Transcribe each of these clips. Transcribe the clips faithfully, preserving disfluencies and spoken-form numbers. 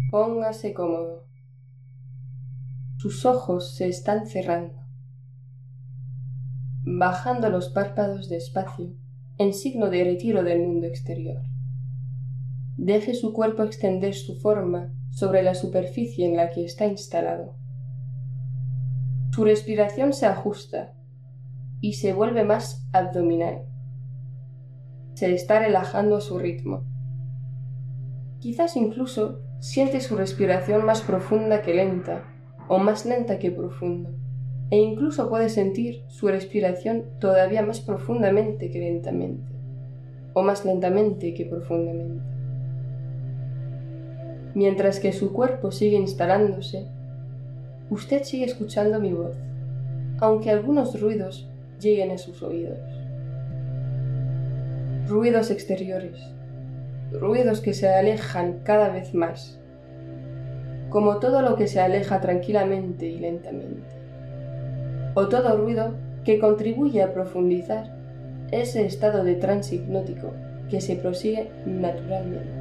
Póngase cómodo. Sus ojos se están cerrando, bajando los párpados despacio en signo de retiro del mundo exterior. Deje su cuerpo extender su forma sobre la superficie en la que está instalado. Su respiración se ajusta y se vuelve más abdominal. Se está relajando a su ritmo. Quizás incluso siente su respiración más profunda que lenta, o más lenta que profunda, e incluso puede sentir su respiración todavía más profundamente que lentamente, o más lentamente que profundamente. Mientras que su cuerpo sigue instalándose, usted sigue escuchando mi voz, aunque algunos ruidos lleguen a sus oídos. Ruidos exteriores, ruidos que se alejan cada vez más, como todo lo que se aleja tranquilamente y lentamente, o todo ruido que contribuye a profundizar ese estado de trance hipnótico que se prosigue naturalmente.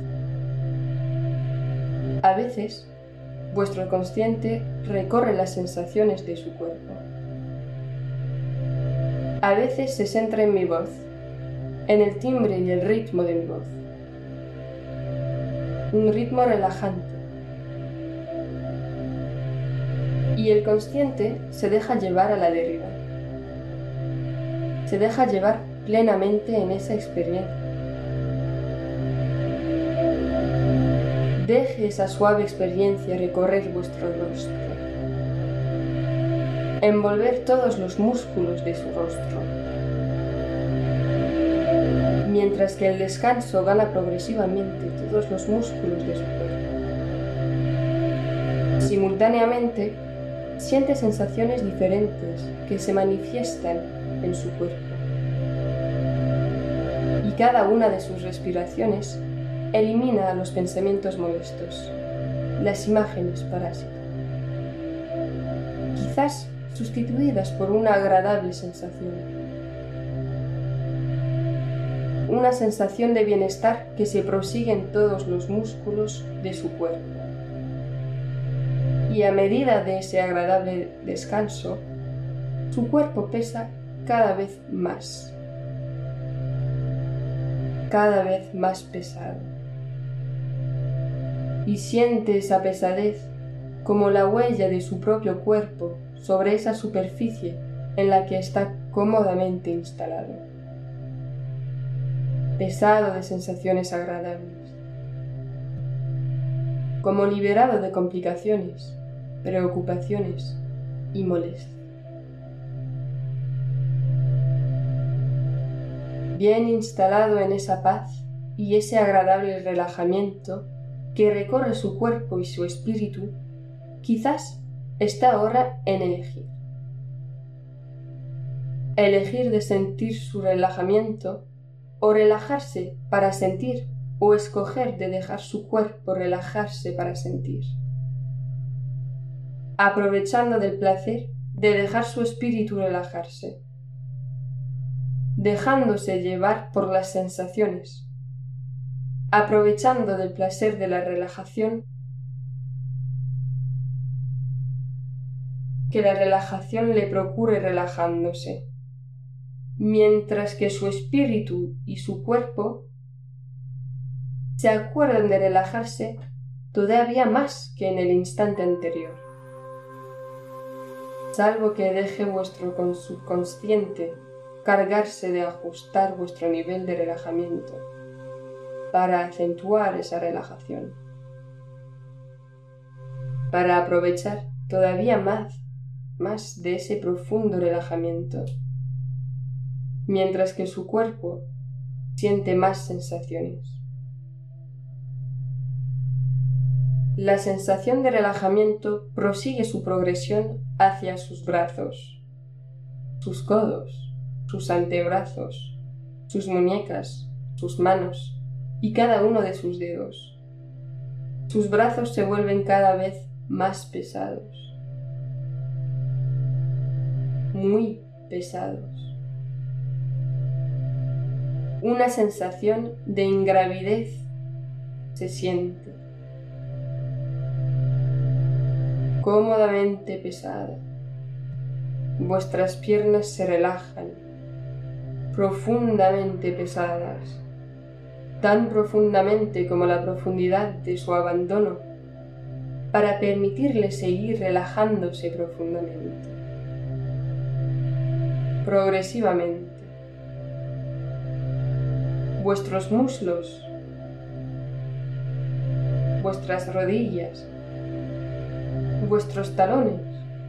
A veces, vuestro consciente recorre las sensaciones de su cuerpo. A veces se centra en mi voz, en el timbre y el ritmo de mi voz. Un ritmo relajante. Y el consciente se deja llevar a la deriva. Se deja llevar plenamente en esa experiencia. Deje esa suave experiencia recorrer vuestro rostro, envolver todos los músculos de su rostro, mientras que el descanso gana progresivamente todos los músculos de su cuerpo. Simultáneamente, siente sensaciones diferentes que se manifiestan en su cuerpo. Y cada una de sus respiraciones elimina los pensamientos molestos, las imágenes parásitas, quizás sustituidas por una agradable sensación. Una sensación de bienestar que se prosigue en todos los músculos de su cuerpo. Y a medida de ese agradable descanso, su cuerpo pesa cada vez más, cada vez más pesado. Y siente esa pesadez como la huella de su propio cuerpo sobre esa superficie en la que está cómodamente instalado. Pesado de sensaciones agradables, como liberado de complicaciones, preocupaciones y molestias. Bien instalado en esa paz y ese agradable relajamiento que recorre su cuerpo y su espíritu, quizás está ahora en elegir. Elegir de sentir su relajamiento o relajarse para sentir, o escoger de dejar su cuerpo relajarse para sentir. Aprovechando del placer de dejar su espíritu relajarse, dejándose llevar por las sensaciones, aprovechando del placer de la relajación, que la relajación le procure relajándose, mientras que su espíritu y su cuerpo se acuerdan de relajarse todavía más que en el instante anterior, salvo que deje vuestro subconsciente cargarse de ajustar vuestro nivel de relajamiento para acentuar esa relajación, para aprovechar todavía más, más de ese profundo relajamiento, mientras que su cuerpo siente más sensaciones. La sensación de relajamiento prosigue su progresión hacia sus brazos, sus codos, sus antebrazos, sus muñecas, sus manos y cada uno de sus dedos. Sus brazos se vuelven cada vez más pesados, muy pesados. Una sensación de ingravidez se siente. cómodamente pesada. Vuestras piernas se relajan, profundamente pesadas, tan profundamente como la profundidad de su abandono, para permitirle seguir relajándose profundamente. Progresivamente, vuestros muslos, vuestras rodillas, vuestros talones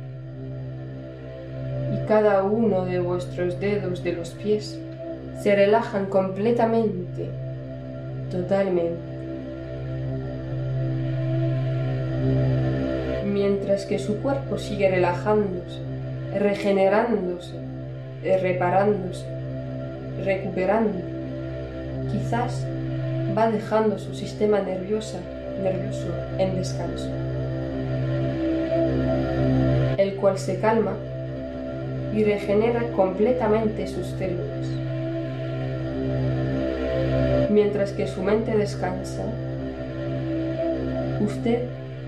y cada uno de vuestros dedos de los pies se relajan completamente, totalmente. Mientras que su cuerpo sigue relajándose, regenerándose, reparándose, recuperando, quizás va dejando su sistema nervioso, nervioso en descanso, el cual se calma y regenera completamente sus células. Mientras que su mente descansa, usted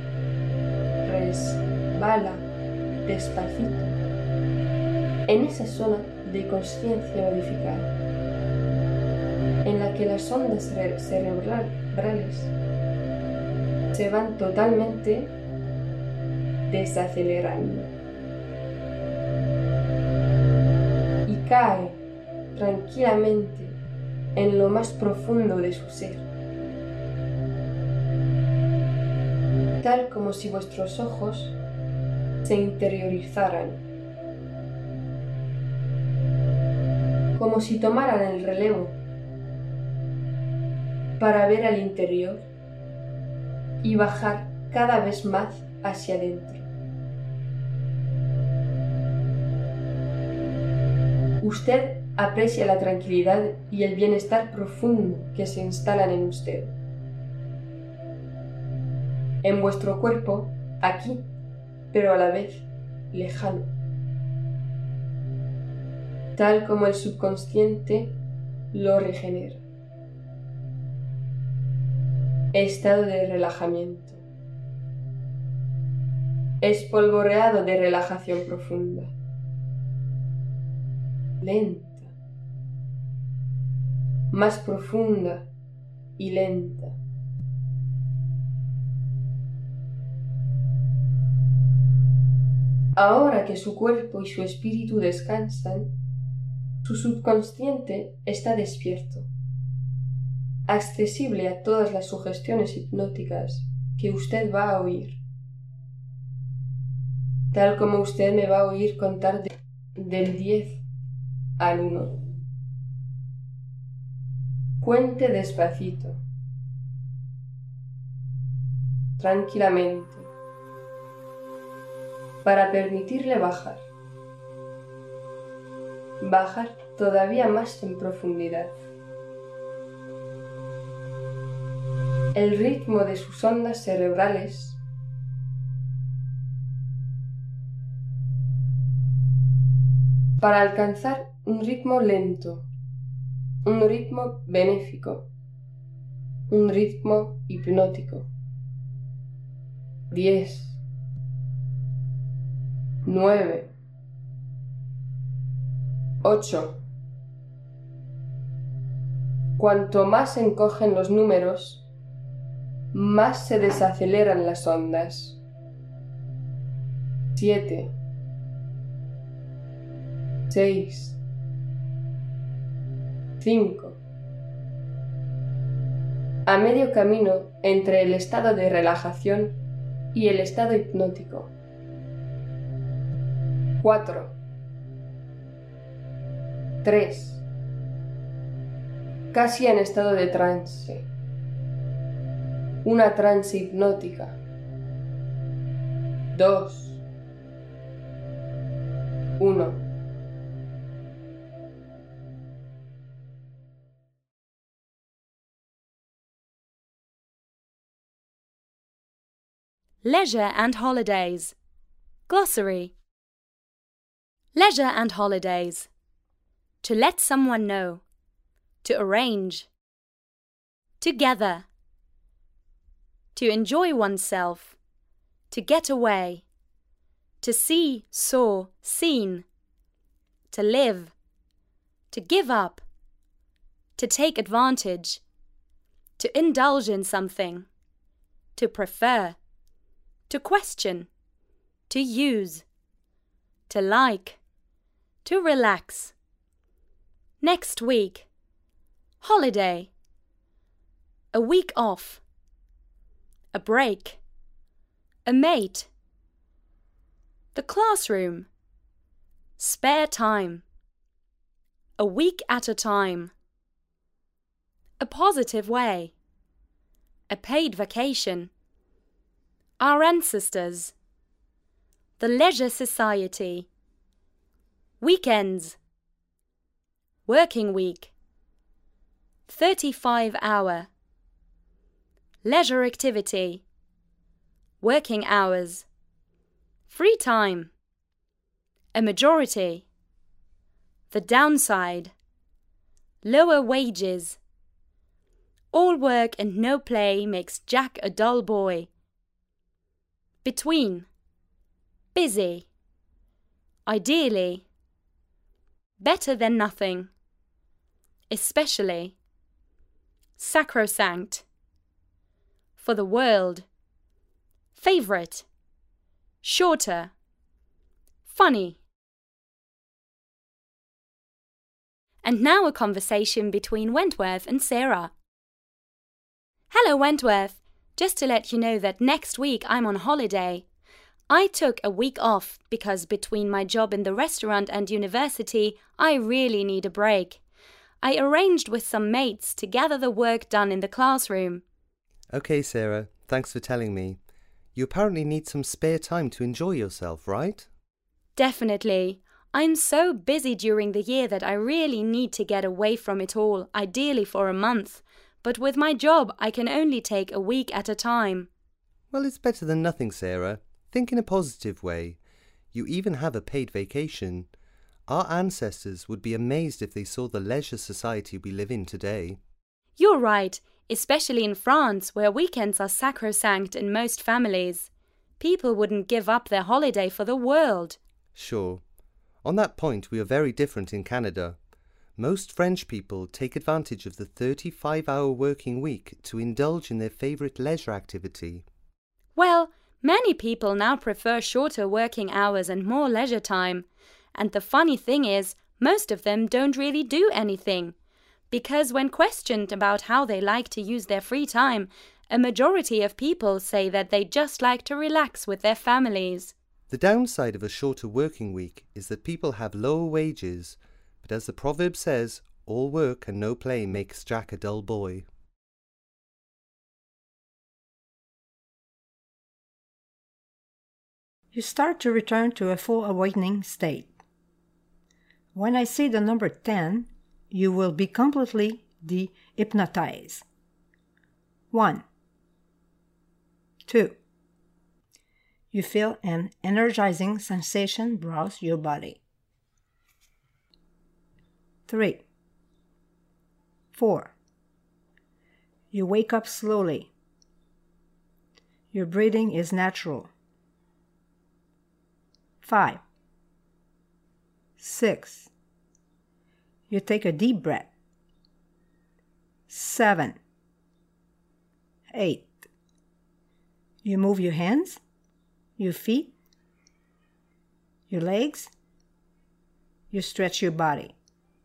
resbala despacito en esa zona de conciencia modificada, en la que las ondas cerebrales se van totalmente desacelerando y cae tranquilamente en lo más profundo de su ser, tal como si vuestros ojos se interiorizaran, como si tomaran el relevo para ver al interior y bajar cada vez más hacia adentro. Usted aprecia la tranquilidad y el bienestar profundo que se instalan en usted, en vuestro cuerpo, aquí, pero a la vez lejano, tal como el subconsciente lo regenera. Estado de relajamiento. Espolvoreado de relajación profunda. Lenta. Más profunda y lenta. Ahora que su cuerpo y su espíritu descansan, su subconsciente está despierto, accesible a todas las sugestiones hipnóticas que usted va a oír, tal como usted me va a oír contar de, del diez al uno. Cuente despacito, tranquilamente, para permitirle bajar, bajar todavía más en profundidad. El ritmo de sus ondas cerebrales para alcanzar un ritmo lento, un ritmo benéfico, un ritmo hipnótico. Diez, nueve, ocho. Cuanto más se encogen los números, más se desaceleran las ondas. Siete, seis, cinco. A medio camino entre el estado de relajación y el estado hipnótico. Cuatro, tres. Casi en estado de trance. Una trance hipnótica. Dos. Uno. Leisure and holidays. Glossary. Leisure and holidays. To let someone know. To arrange. Together. To enjoy oneself. To get away. to see, saw, seen, to live, to give up, to take advantage, to indulge in something, to prefer, to question, to use, to like, to relax. Next week, holiday, a week off, a break, a mate, the classroom, spare time, a week at a time, a positive way, a paid vacation, our ancestors, the leisure society, weekends, working week, thirty-five hour, leisure activity, working hours, free time, a majority, the downside, lower wages, all work and no play makes Jack a dull boy, between, busy, ideally, better than nothing, especially, sacrosanct, for the world, favourite, shorter, funny. And now a conversation between Wentworth and Sarah. Hello, Wentworth. Just to let you know that next week I'm on holiday. I took a week off because between my job in the restaurant and university, I really need a break. I arranged with some mates to gather the work done in the classroom. Okay, Sarah, thanks for telling me. You apparently need some spare time to enjoy yourself, right? Definitely. I'm so busy during the year that I really need to get away from it all, ideally for a month. But with my job, I can only take a week at a time. Well, it's better than nothing, Sarah. Think in a positive way. You even have a paid vacation. Our ancestors would be amazed if they saw the leisure society we live in today. You're right, especially in France, where weekends are sacrosanct in most families. People wouldn't give up their holiday for the world. Sure. On that point, we are very different in Canada. Most French people take advantage of the thirty-five hour working week to indulge in their favourite leisure activity. Well, many people now prefer shorter working hours and more leisure time. And the funny thing is, most of them don't really do anything. Because when questioned about how they like to use their free time, a majority of people say that they just like to relax with their families. The downside of a shorter working week is that people have lower wages, but as the proverb says, all work and no play makes Jack a dull boy. You start to return to a full awakening state. When I say the number ten, you will be completely de-hypnotized. One. Two. You feel an energizing sensation browse your body. Three. Four. You wake up slowly. Your breathing is natural. Five. Six. You take a deep breath. Seven. Eight. You move your hands, your feet, your legs. You stretch your body.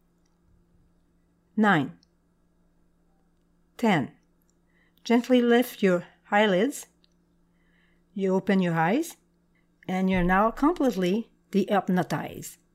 Nine. Ten. Gently lift your eyelids. You open your eyes, and you're now completely de-hypnotized.